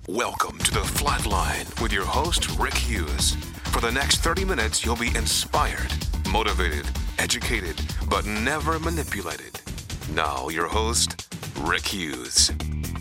Welcome to The Flatline with your host, Rick Hughes. For the next 30 minutes, you'll be inspired, motivated, educated, but never manipulated. Now, your host, Rick Hughes.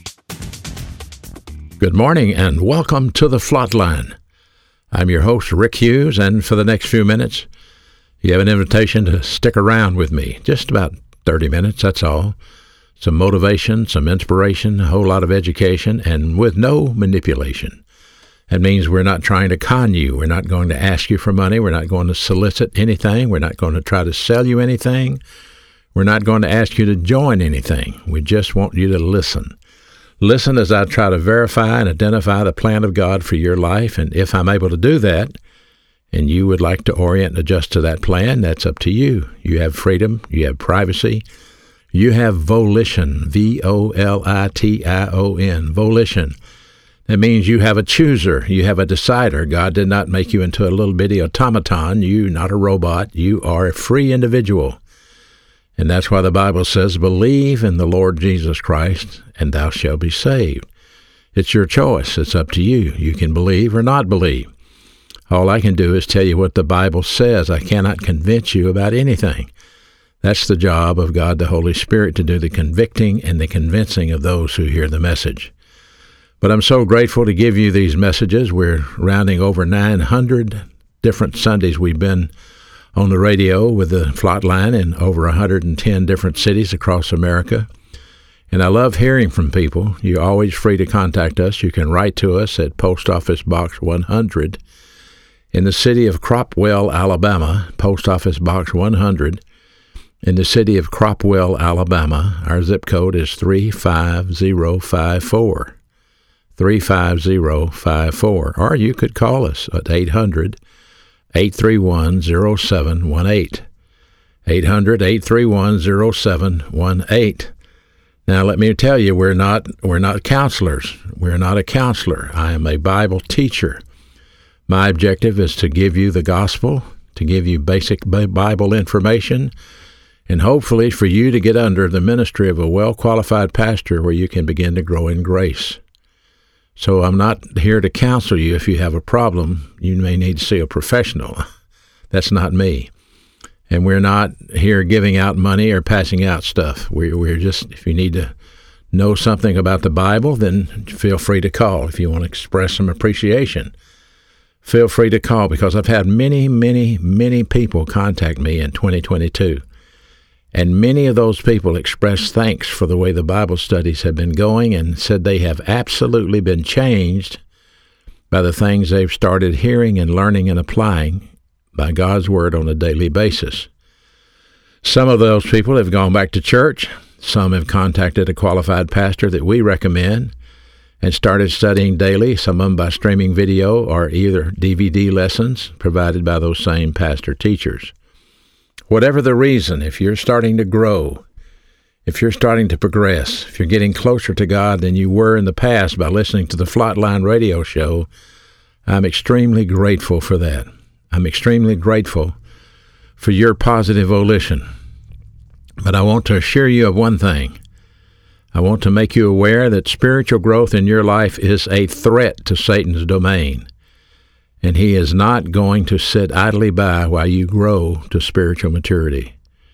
Good morning and welcome to The Flatline. I'm your host, Rick Hughes, and for the next few minutes, you have an invitation to stick around with me. Just about 30 minutes, that's all. Some motivation, some inspiration, a whole lot of education, and with no manipulation. That means we're not trying to con you. We're not going to ask you for money. We're not going to solicit anything. We're not going to try to sell you anything. We're not going to ask you to join anything. We just want you to listen. Listen as I try to verify and identify the plan of God for your life, and if I'm able to do that, and you would like to orient and adjust to that plan, that's up to you. You have freedom. You have privacy. You have volition, V-O-L-I-T-I-O-N, volition. That means you have a chooser, you have a decider. God did not make you into a little bitty automaton. You're not a robot. You are a free individual. And that's why the Bible says, believe in the Lord Jesus Christ, and thou shalt be saved. It's your choice. It's up to you. You can believe or not believe. All I can do is tell you what the Bible says. I cannot convince you about anything. That's the job of God the Holy Spirit, to do the convicting and the convincing of those who hear the message. But I'm so grateful to give you these messages. We're rounding over 900 different Sundays we've been on the radio with the Flatline in over 110 different cities across America. And I love hearing from people. You're always free to contact us. You can write to us at Post Office Box 100 in the city of Cropwell, Alabama, Post Office Box 100. In the city of Cropwell, Alabama. Our zip code is 35054. 35054. Or you could call us at 800-831-0718. 800-831-0718. Now let me tell you, we're not counselors. We're not a counselor. I am a Bible teacher. My objective is to give you the gospel, to give you basic Bible information, and hopefully for you to get under the ministry of a well-qualified pastor where you can begin to grow in grace. So I'm not here to counsel you. If you have a problem, you may need to see a professional. That's not me. And we're not here giving out money or passing out stuff. We're just, if you need to know something about the Bible, then feel free to call. If you want to express some appreciation, feel free to call, because I've had many people contact me in 2022. And many of those people expressed thanks for the way the Bible studies have been going and said they have absolutely been changed by the things they've started hearing and learning and applying by God's Word on a daily basis. Some of those people have gone back to church. Some have contacted a qualified pastor that we recommend and started studying daily, some of them by streaming video or either DVD lessons provided by those same pastor teachers. Whatever the reason, if you're starting to grow, if you're starting to progress, if you're getting closer to God than you were in the past by listening to the Flatline radio show, I'm extremely grateful for that. I'm extremely grateful for your positive volition. But I want to assure you of one thing. I want to make you aware that spiritual growth in your life is a threat to Satan's domain. And he is not going to sit idly by while you grow to spiritual maturity.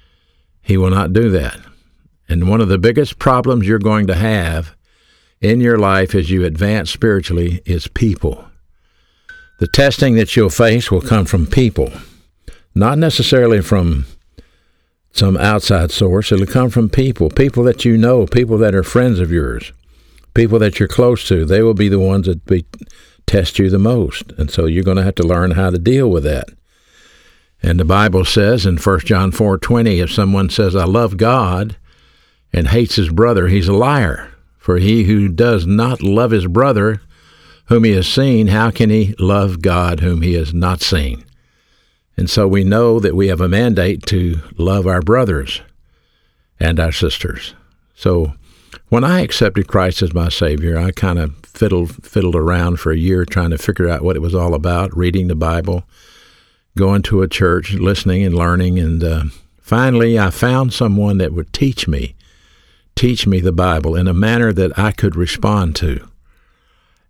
He will not do that. And one of the biggest problems you're going to have in your life as you advance spiritually is people. The testing that you'll face will come from people, not necessarily from some outside source. It'll come from people that you know, people that are friends of yours, people that you're close to. They will be the ones that test you the most. And so you're going to have to learn how to deal with that. And the Bible says in 1 John 4:20, if someone says, I love God, and hates his brother, he's a liar. For he who does not love his brother whom he has seen, how can he love God whom he has not seen? And so we know that we have a mandate to love our brothers and our sisters. So when I accepted Christ as my Savior, I kind of fiddled around for a year trying to figure out what it was all about, reading the Bible, going to a church, listening and learning, and finally I found someone that would teach me the Bible in a manner that I could respond to.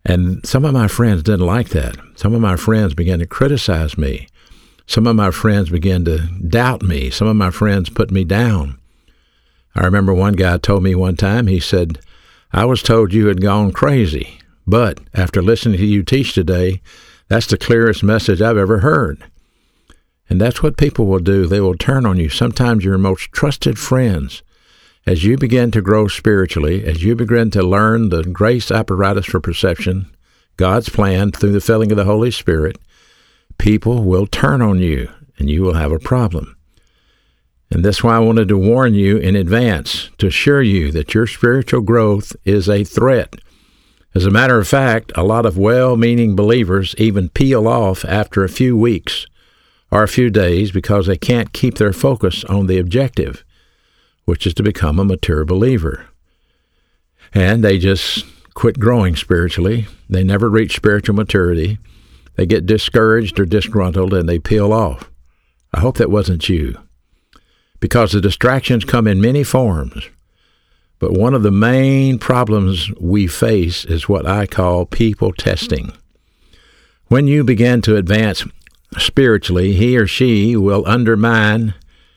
And some of my friends didn't like that. Some of my friends began to criticize me. Some of my friends began to doubt me. Some of my friends put me down. I remember one guy told me one time, he said, "I was told you had gone crazy, but after listening to you teach today, that's the clearest message I've ever heard." And that's what people will do. They will turn on you. Sometimes your most trusted friends, as you begin to grow spiritually, as you begin to learn the grace apparatus for perception, God's plan through the filling of the Holy Spirit, people will turn on you, and you will have a problem. And that's why I wanted to warn you in advance, to assure you that your spiritual growth is a threat. As a matter of fact, a lot of well-meaning believers even peel off after a few weeks or a few days because they can't keep their focus on the objective, which is to become a mature believer. And they just quit growing spiritually. They never reach spiritual maturity. They get discouraged or disgruntled, and they peel off. I hope that wasn't you, because the distractions come in many forms. But one of the main problems we face is what I call people testing. When you begin to advance spiritually, he or she will undergo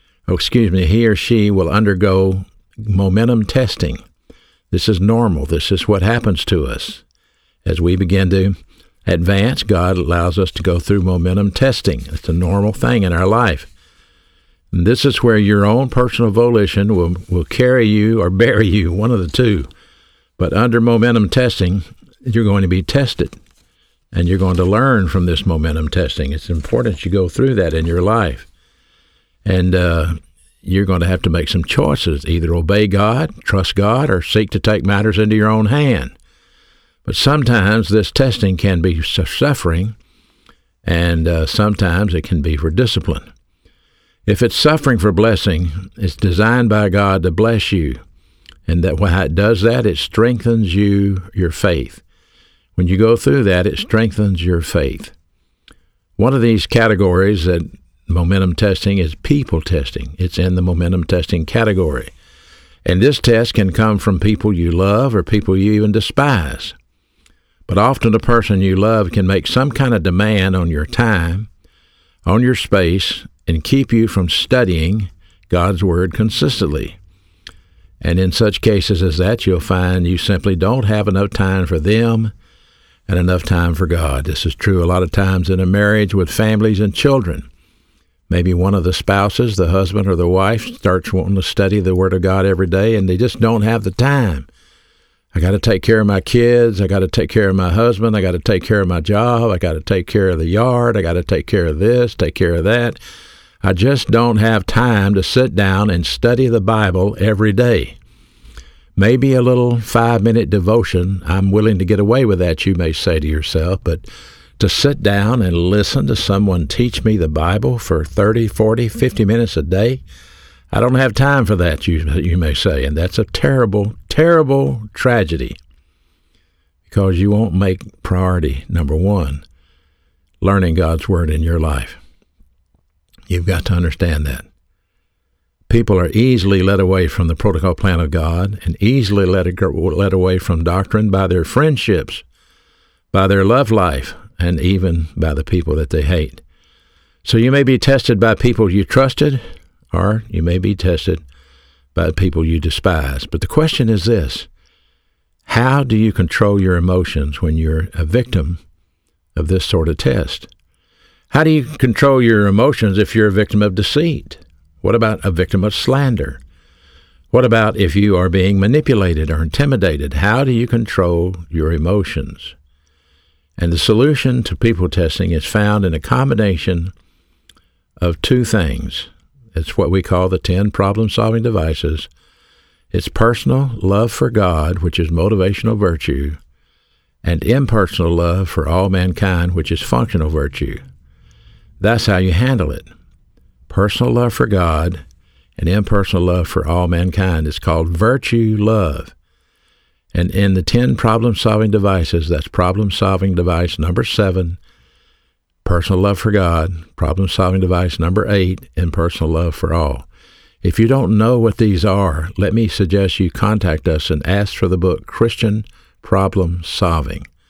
momentum testing. This is normal. This is what happens to us. As we begin to advance, God allows us to go through momentum testing. It's a normal thing in our life. And this is where your own personal volition will carry you or bury you, one of the two. But under momentum testing, you're going to be tested. And you're going to learn from this momentum testing. It's important you go through that in your life. And you're going to have to make some choices. Either obey God, trust God, or seek to take matters into your own hand. But sometimes this testing can be suffering, and sometimes it can be for discipline. If it's suffering for blessing, it's designed by God to bless you. And that when it does that, it strengthens your faith. When you go through that, it strengthens your faith. One of these categories that momentum testing is people testing. It's in the momentum testing category. And this test can come from people you love or people you even despise. But often a person you love can make some kind of demand on your time, on your space, and keep you from studying God's Word consistently. And in such cases as that, you'll find you simply don't have enough time for them and enough time for God. This is true a lot of times in a marriage with families and children. Maybe one of the spouses, the husband or the wife, starts wanting to study the Word of God every day, and they just don't have the time. I got to take care of my kids. I got to take care of my husband. I got to take care of my job. I got to take care of the yard. I got to take care of this, take care of that. I just don't have time to sit down and study the Bible every day. Maybe a little 5-minute devotion, I'm willing to get away with that, you may say to yourself, but to sit down and listen to someone teach me the Bible for 30, 40, 50 minutes a day, I don't have time for that, you may say, and that's a terrible, terrible tragedy, because you won't make priority, number one, learning God's Word in your life. You've got to understand that. People are easily led away from the protocol plan of God and easily led away from doctrine by their friendships, by their love life, and even by the people that they hate. So you may be tested by people you trusted, or you may be tested by people you despise. But the question is this: how do you control your emotions when you're a victim of this sort of test? How do you control your emotions if you're a victim of deceit? What about a victim of slander? What about if you are being manipulated or intimidated? How do you control your emotions? And the solution to people testing is found in a combination of two things. It's what we call the 10 problem-solving devices. It's personal love for God, which is motivational virtue, and impersonal love for all mankind, which is functional virtue. That's how you handle it. Personal love for God and impersonal love for all mankind. It's called virtue love. And in the 10 problem-solving devices, that's problem-solving device number 7, personal love for God, problem-solving device number 8, impersonal love for all. If you don't know what these are, let me suggest you contact us and ask for the book Christian Problem Solving.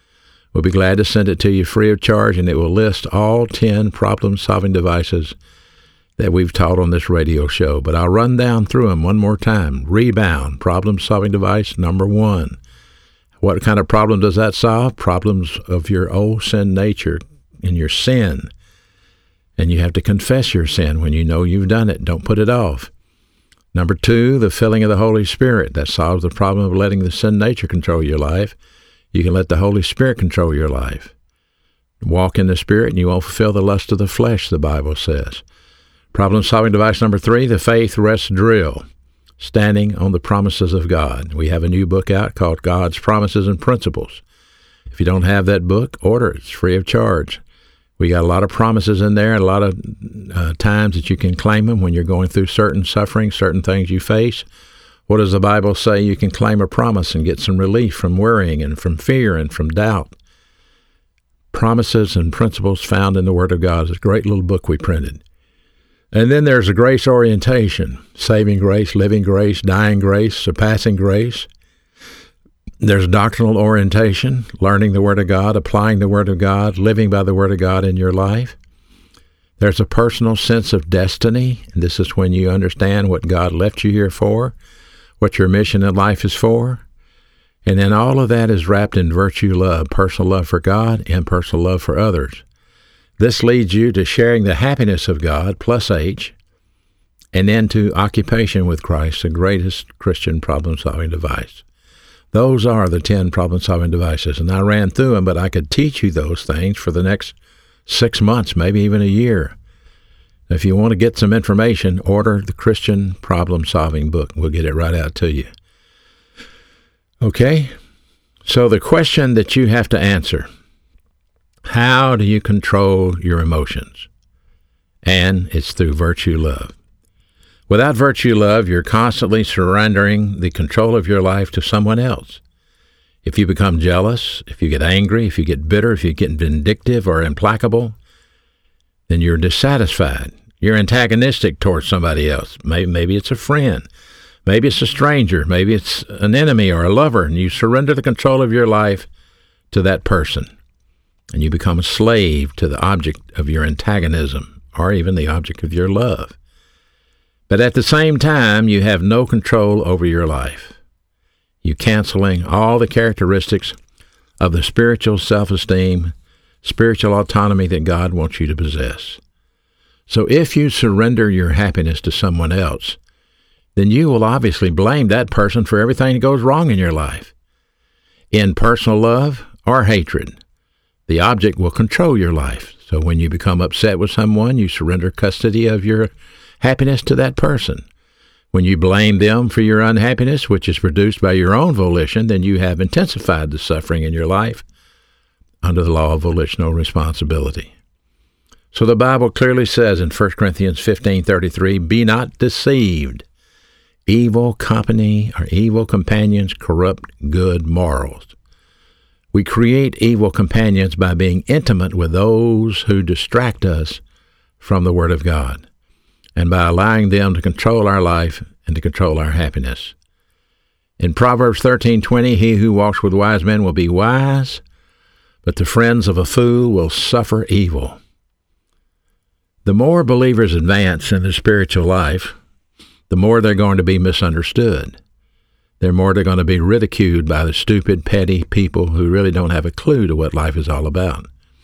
We'll be glad to send it to you free of charge, and it will list all 10 problem-solving devices that we've taught on this radio show. But I'll run down through them one more time. Rebound, problem-solving device number 1. What kind of problem does that solve? Problems of your old sin nature and your sin. And you have to confess your sin when you know you've done it. Don't put it off. Number 2, the filling of the Holy Spirit. That solves the problem of letting the sin nature control your life. You can let the Holy Spirit control your life. Walk in the Spirit and you won't fulfill the lust of the flesh, the Bible says. Problem-solving device number 3, the faith rest drill. Standing on the promises of God. We have a new book out called God's Promises and Principles. If you don't have that book, order it. It's free of charge. We got a lot of promises in there, and a lot of times that you can claim them when you're going through certain suffering, certain things you face. What does the Bible say? You can claim a promise and get some relief from worrying and from fear and from doubt. Promises and Principles found in the Word of God. It's a great little book we printed. And then there's a grace orientation, saving grace, living grace, dying grace, surpassing grace. There's doctrinal orientation, learning the Word of God, applying the Word of God, living by the Word of God in your life. There's a personal sense of destiny, and this is when you understand what God left you here for, what your mission in life is for. And then all of that is wrapped in virtue love, personal love for God and personal love for others. This leads you to sharing the happiness of God, plus H, and then to occupation with Christ, the greatest Christian problem-solving device. Those are the 10 problem-solving devices, and I ran through them, but I could teach you those things for the next 6 months, maybe even a year. If you want to get some information, order the Christian Problem-Solving book. We'll get it right out to you. Okay? So the question that you have to answer: how do you control your emotions? And it's through virtue love. Without virtue love, you're constantly surrendering the control of your life to someone else. If you become jealous, if you get angry, if you get bitter, if you get vindictive or implacable, then you're dissatisfied. You're antagonistic towards somebody else. Maybe it's a friend. Maybe it's a stranger. Maybe it's an enemy or a lover, and you surrender the control of your life to that person. And you become a slave to the object of your antagonism, or even the object of your love. But at the same time, you have no control over your life. You're canceling all the characteristics of the spiritual self-esteem, spiritual autonomy that God wants you to possess. So if you surrender your happiness to someone else, then you will obviously blame that person for everything that goes wrong in your life. In personal love or hatred, the object will control your life. So when you become upset with someone, you surrender custody of your happiness to that person. When you blame them for your unhappiness, which is produced by your own volition, then you have intensified the suffering in your life under the law of volitional responsibility. So the Bible clearly says in 1 Corinthians 15:33, "Be not deceived. Evil company or evil companions corrupt good morals." We create evil companions by being intimate with those who distract us from the Word of God, and by allowing them to control our life and to control our happiness. In Proverbs 13:20, "He who walks with wise men will be wise, but the friends of a fool will suffer evil." The more believers advance in their spiritual life, the more they're going to be misunderstood. The more they're going to be ridiculed by the stupid, petty people who really don't have a clue to what life is all about.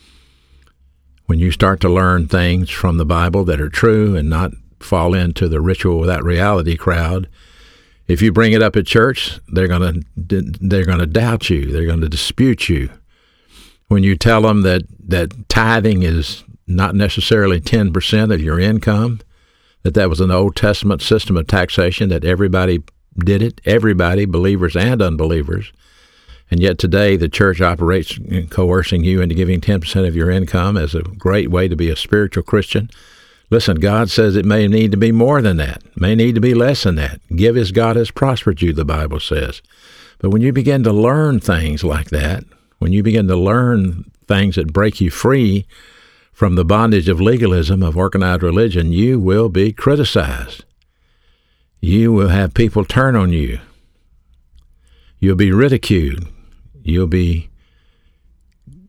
When you start to learn things from the Bible that are true and not fall into the ritual without reality crowd, if you bring it up at church, they're going to doubt you. They're going to dispute you. When you tell them that tithing is not necessarily 10% of your income, that was an Old Testament system of taxation, that everybody did it, everybody, believers and unbelievers. And yet today the church operates coercing you into giving 10% of your income as a great way to be a spiritual Christian. Listen, God says it may need to be more than that, may need to be less than that. Give as God has prospered you, the Bible says. But when you begin to learn things like that, when you begin to learn things that break you free from the bondage of legalism, of organized religion, you will be criticized. You will have people turn on you. You'll be ridiculed. You'll be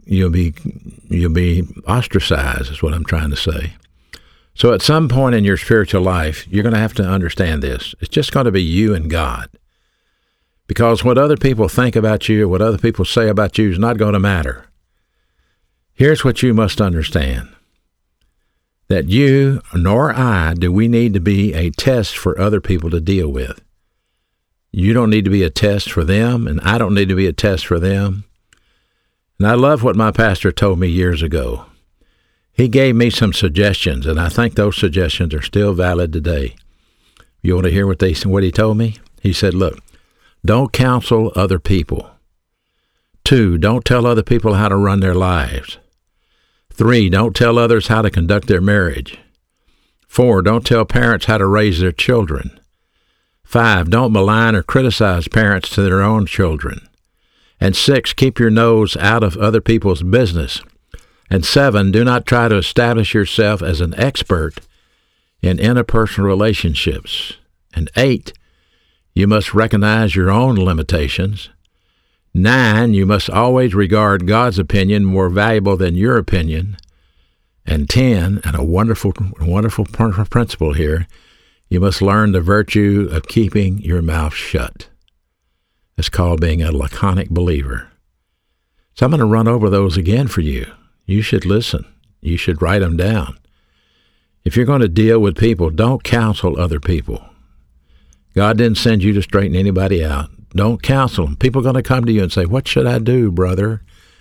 you'll be ostracized, is what I'm trying to say. So at some point in your spiritual life, you're going to have to understand this. It's just going to be you and God. Because what other people think about you, what other people say about you is not going to matter. Here's what you must understand. That you nor I do we need to be a test for other people to deal with. You don't need to be a test for them, and I don't need to be a test for them. And I love what my pastor told me years ago. He gave me some suggestions, and I think those suggestions are still valid today. You want to hear what he told me? He said, look, don't counsel other people. 2, don't tell other people how to run their lives. 3, don't tell others how to conduct their marriage. 4, don't tell parents how to raise their children. 5, don't malign or criticize parents to their own children. And 6, keep your nose out of other people's business. And 7, do not try to establish yourself as an expert in interpersonal relationships. And 8, you must recognize your own limitations. 9, you must always regard God's opinion more valuable than your opinion. And 10, and a wonderful principle here, you must learn the virtue of keeping your mouth shut. It's called being a laconic believer. So I'm going to run over those again for you. You should listen. You should write them down. If you're going to deal with people, don't counsel other people. God didn't send you to straighten anybody out. Don't counsel them. People are going to come to you and say, what should I do, brother?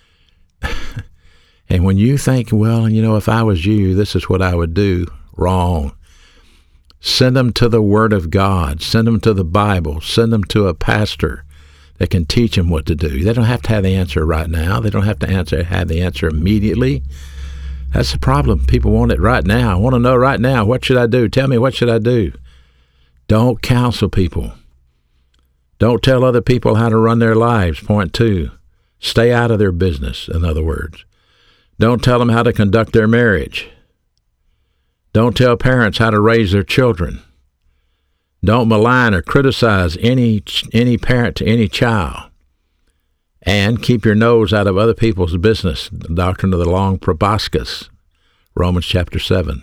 And when you think, well, if I was you, this is what I would do. Wrong. Send them to the Word of God. Send them to the Bible. Send them to a pastor that can teach them what to do. They don't have to have the answer right now. They don't have to have the answer immediately. That's the problem. People want it right now. I want to know right now, what should I do? Tell me, what should I do? Don't counsel people. Don't tell other people how to run their lives. Point 2, stay out of their business, in other words. Don't tell them how to conduct their marriage. Don't tell parents how to raise their children. Don't malign or criticize any parent to any child. And keep your nose out of other people's business, the doctrine of the long proboscis, Romans chapter 7.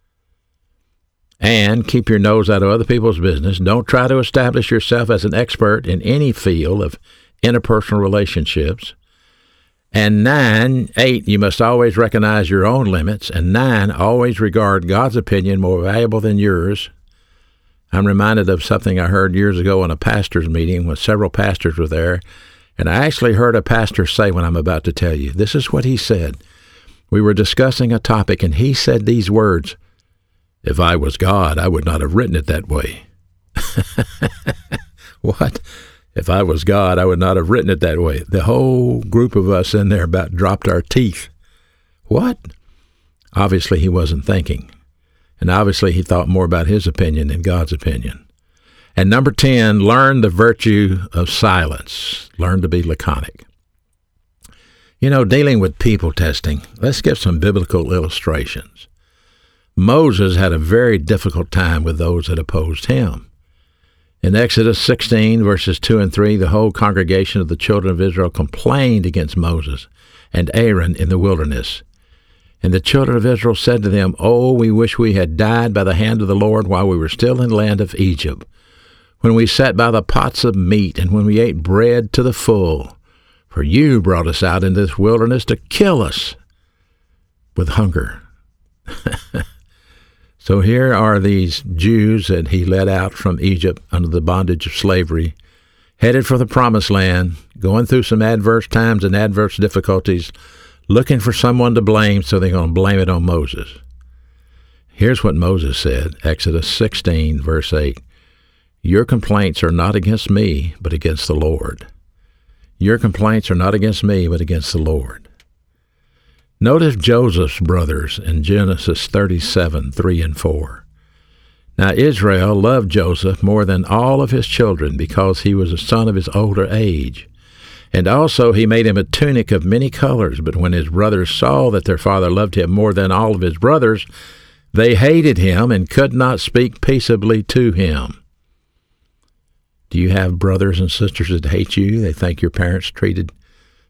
And keep your nose out of other people's business. Don't try to establish yourself as an expert in any field of interpersonal relationships. And 8, you must always recognize your own limits. And 9, always regard God's opinion more valuable than yours. I'm reminded of something I heard years ago in a pastor's meeting when several pastors were there. And I actually heard a pastor say what I'm about to tell you. This is what he said. We were discussing a topic, and he said these words, "If I was God, I would not have written it that way." What? If I was God, I would not have written it that way. The whole group of us in there about dropped our teeth. What? Obviously, he wasn't thinking. And obviously, he thought more about his opinion than God's opinion. And number 10, learn the virtue of silence. Learn to be laconic. Dealing with people testing, let's give some biblical illustrations. Moses had a very difficult time with those that opposed him. In Exodus 16, verses 2 and 3, the whole congregation of the children of Israel complained against Moses and Aaron in the wilderness. And the children of Israel said to them, "Oh, we wish we had died by the hand of the Lord while we were still in the land of Egypt, when we sat by the pots of meat and when we ate bread to the full. For you brought us out into this wilderness to kill us with hunger." So here are these Jews that he led out from Egypt under the bondage of slavery, headed for the promised land, going through some adverse times and adverse difficulties, looking for someone to blame, so they're going to blame it on Moses. Here's what Moses said, Exodus 16, verse 8. "Your complaints are not against me, but against the Lord." Your complaints are not against me, but against the Lord. Notice Joseph's brothers in Genesis 37, 3 and 4. Now Israel loved Joseph more than all of his children because he was a son of his older age. And also he made him a tunic of many colors. But when his brothers saw that their father loved him more than all of his brothers, they hated him and could not speak peaceably to him. Do you have brothers and sisters that hate you? They think your parents treated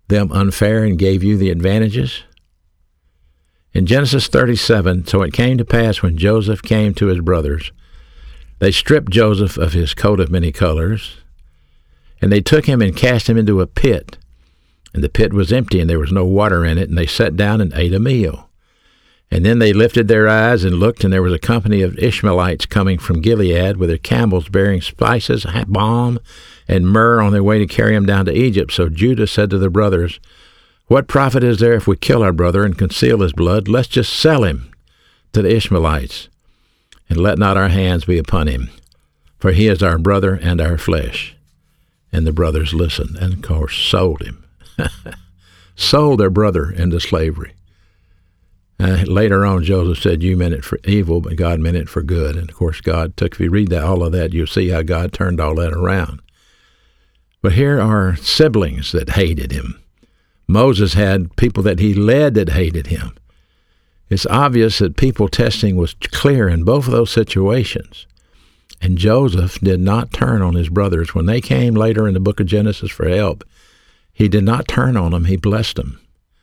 them unfair and gave you the advantages? In Genesis 37, so it came to pass when Joseph came to his brothers, they stripped Joseph of his coat of many colors, and they took him and cast him into a pit. And the pit was empty, and there was no water in it, and they sat down and ate a meal. And then they lifted their eyes and looked, and there was a company of Ishmaelites coming from Gilead with their camels bearing spices, balm, and myrrh on their way to carry him down to Egypt. So Judah said to the brothers, "What profit is there if we kill our brother and conceal his blood? Let's just sell him to the Ishmaelites, and let not our hands be upon him, for he is our brother and our flesh." And the brothers listened, and of course sold him. Sold their brother into slavery. Later on, Joseph said, "You meant it for evil, but God meant it for good." And of course, God took, if you read all of that, you'll see how God turned all that around. But here are siblings that hated him. Moses had people that he led that hated him. It's obvious that people testing was clear in both of those situations. And Joseph did not turn on his brothers. When they came later in the book of Genesis for help, he did not turn on them. He blessed them.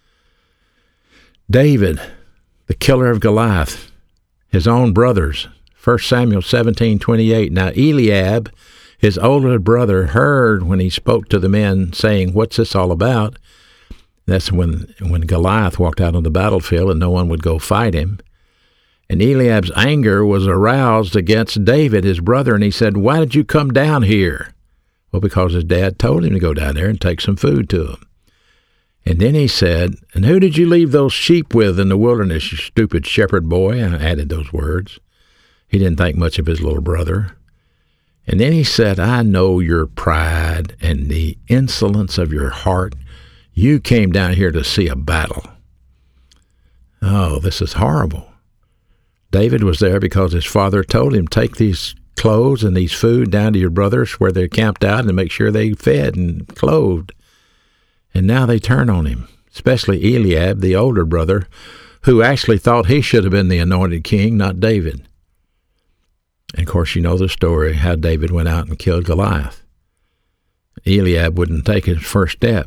David, the killer of Goliath, his own brothers, 1 Samuel 17:28. Now Eliab, his older brother, heard when he spoke to the men, saying, "What's this all about?" That's when Goliath walked out on the battlefield and no one would go fight him. And Eliab's anger was aroused against David, his brother, and he said, "Why did you come down here?" Well, because his dad told him to go down there and take some food to him. And then he said, "And who did you leave those sheep with in the wilderness, you stupid shepherd boy?" And I added those words. He didn't think much of his little brother. And then he said, "I know your pride and the insolence of your heart. You came down here to see a battle." Oh, this is horrible. David was there because his father told him, "Take these clothes and these food down to your brothers where they're camped out and make sure they fed and clothed." And now they turn on him, especially Eliab, the older brother, who actually thought he should have been the anointed king, not David. And of course, you know the story, how David went out and killed Goliath. Eliab wouldn't take his first step.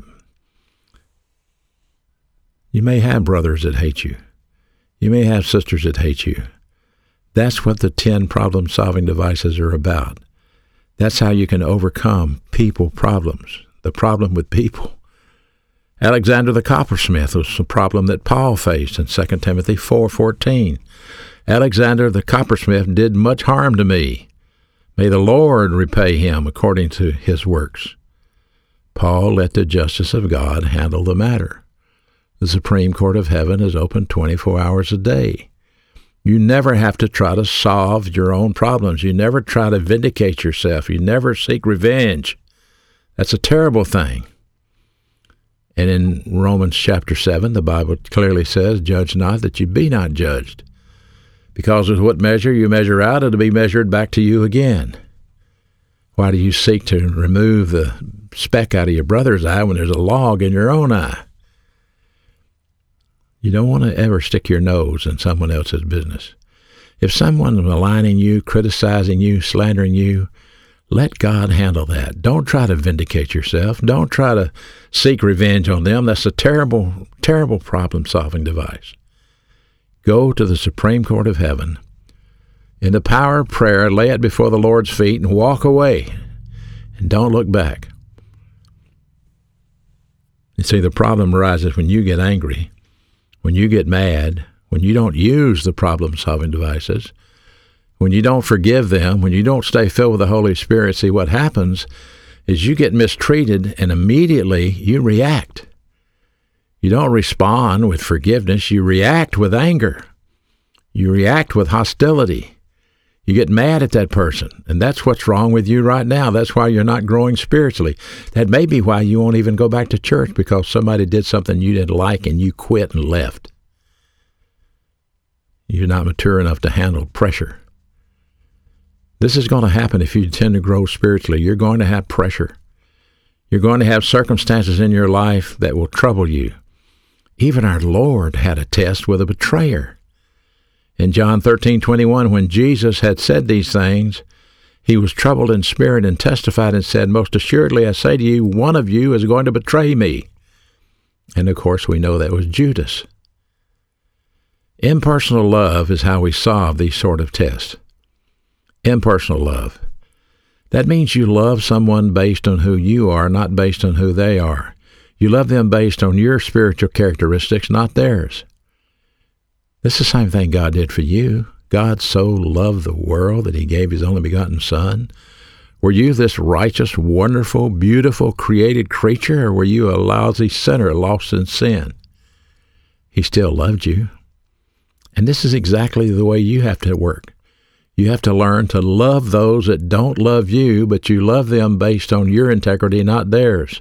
You may have brothers that hate you. You may have sisters that hate you. That's what the 10 problem-solving devices are about. That's how you can overcome people problems, the problem with people. Alexander the coppersmith was a problem that Paul faced in 2 Timothy 4:14. Alexander the coppersmith did much harm to me. May the Lord repay him according to his works. Paul let the justice of God handle the matter. The Supreme Court of Heaven is open 24 hours a day. You never have to try to solve your own problems. You never try to vindicate yourself. You never seek revenge. That's a terrible thing. And in Romans chapter 7, the Bible clearly says, "Judge not that you be not judged. Because with what measure you measure out, it'll be measured back to you again." Why do you seek to remove the speck out of your brother's eye when there's a log in your own eye? You don't want to ever stick your nose in someone else's business. If someone is maligning you, criticizing you, slandering you, let God handle that. Don't try to vindicate yourself. Don't try to seek revenge on them. That's a terrible, terrible problem-solving device. Go to the Supreme Court of Heaven. In the power of prayer, lay it before the Lord's feet and walk away. And don't look back. You see, the problem arises when you get angry, when you get mad, when you don't use the problem-solving devices, when you don't forgive them, when you don't stay filled with the Holy Spirit. See, what happens is you get mistreated and immediately you react. You don't respond with forgiveness. You react with anger. You react with hostility. You get mad at that person, and that's what's wrong with you right now. That's why you're not growing spiritually. That may be why you won't even go back to church, because somebody did something you didn't like and you quit and left. You're not mature enough to handle pressure. This is going to happen if you tend to grow spiritually. You're going to have pressure. You're going to have circumstances in your life that will trouble you. Even our Lord had a test with a betrayer. In John 13:21, when Jesus had said these things, he was troubled in spirit and testified and said, "Most assuredly I say to you, one of you is going to betray me." And of course, we know that was Judas. Impersonal love is how we solve these sort of tests. Impersonal love. That means you love someone based on who you are, not based on who they are. You love them based on your spiritual characteristics, not theirs. This is the same thing God did for you. God so loved the world that he gave his only begotten Son. Were you this righteous, wonderful, beautiful, created creature, or were you a lousy sinner lost in sin? He still loved you. And this is exactly the way you have to work. You have to learn to love those that don't love you, but you love them based on your integrity, not theirs.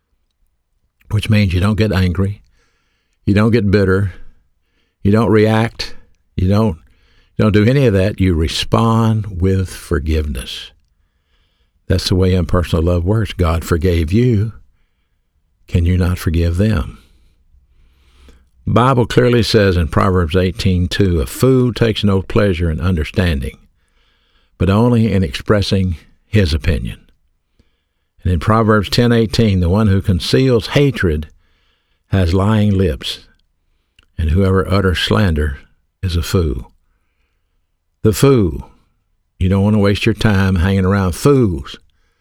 Which means you don't get angry. You don't get bitter. You don't react. You don't do any of that. You respond with forgiveness. That's the way impersonal love works. God forgave you. Can you not forgive them? The Bible clearly says in Proverbs 18:2, a fool takes no pleasure in understanding, but only in expressing his opinion. And in Proverbs 10:18, the one who conceals hatred has lying lips, and whoever utters slander is a fool. The fool. You don't want to waste your time hanging around fools.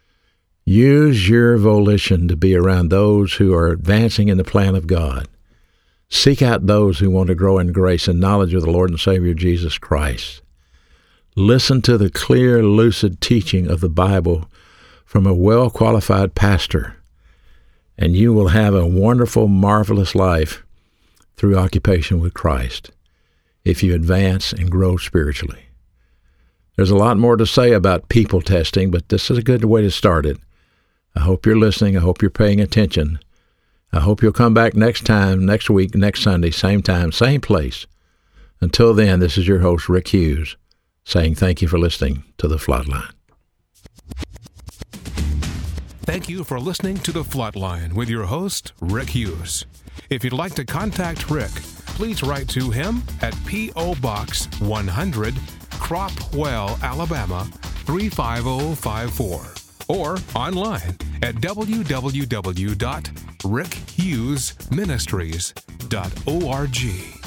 Use your volition to be around those who are advancing in the plan of God. Seek out those who want to grow in grace and knowledge of the Lord and Savior Jesus Christ. Listen to the clear, lucid teaching of the Bible from a well-qualified pastor, and you will have a wonderful, marvelous life through occupation with Christ if you advance and grow spiritually. There's a lot more to say about people testing, but this is a good way to start it. I hope you're listening. I hope you're paying attention. I hope you'll come back next time, next week, next Sunday, same time, same place. Until then, this is your host, Rick Hughes, saying thank you for listening to The Flatline. Thank you for listening to The Flatline with your host, Rick Hughes. If you'd like to contact Rick, please write to him at P.O. Box 100, Cropwell, Alabama 35054, or online at www.rickhughesministries.org.